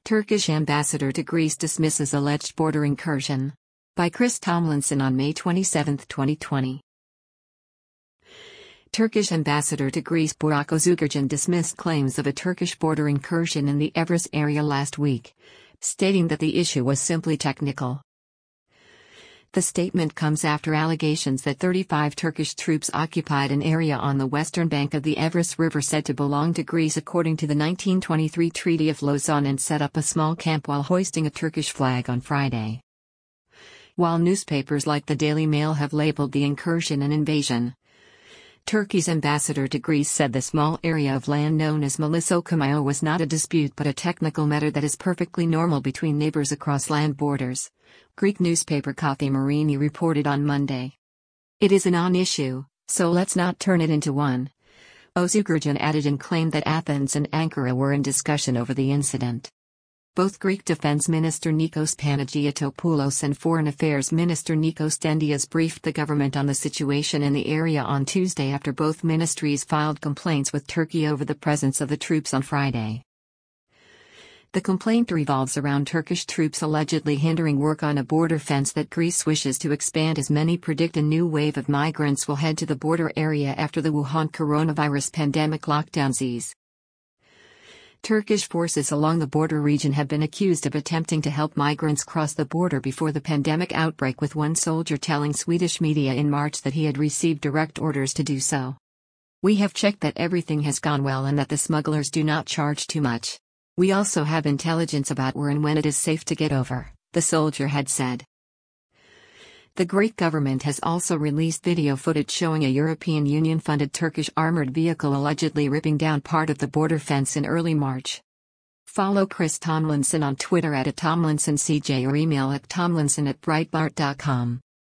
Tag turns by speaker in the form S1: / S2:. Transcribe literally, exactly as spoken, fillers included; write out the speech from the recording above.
S1: Turkish ambassador to Greece dismisses alleged border incursion. By Chris Tomlinson on May twenty-seventh, twenty twenty. Turkish ambassador to Greece Burak Özgürcan dismissed claims of a Turkish border incursion in the Evros area last week, stating that the issue was simply technical. The statement comes after allegations that thirty-five Turkish troops occupied an area on the western bank of the Evros River said to belong to Greece according to the nineteen twenty-three Treaty of Lausanne and set up a small camp while hoisting a Turkish flag on Friday. While newspapers like the Daily Mail have labeled the incursion an invasion, Turkey's ambassador to Greece said the small area of land known as Malisokomayo was not a dispute but a technical matter that is perfectly normal between neighbors across land borders, Greek newspaper Kathi Marini reported on Monday. It is a non-issue, so let's not turn it into one, Özgürcan added and claimed that Athens and Ankara were in discussion over the incident. Both Greek Defense Minister Nikos Panagiotopoulos and Foreign Affairs Minister Nikos Dendias briefed the government on the situation in the area on Tuesday after both ministries filed complaints with Turkey over the presence of the troops on Friday. The complaint revolves around Turkish troops allegedly hindering work on a border fence that Greece wishes to expand as many predict a new wave of migrants will head to the border area after the Wuhan coronavirus pandemic lockdowns ease. Turkish forces along the border region have been accused of attempting to help migrants cross the border before the pandemic outbreak, with one soldier telling Swedish media in March that he had received direct orders to do so. "We have checked that everything has gone well and that the smugglers do not charge too much. We also have intelligence about where and when it is safe to get over," the soldier had said. The Greek government has also released video footage showing a European Union-funded Turkish armored vehicle allegedly ripping down part of the border fence in early March. Follow Chris Tomlinson on Twitter at Tomlinson C J or email at tomlinson at breitbart dot com.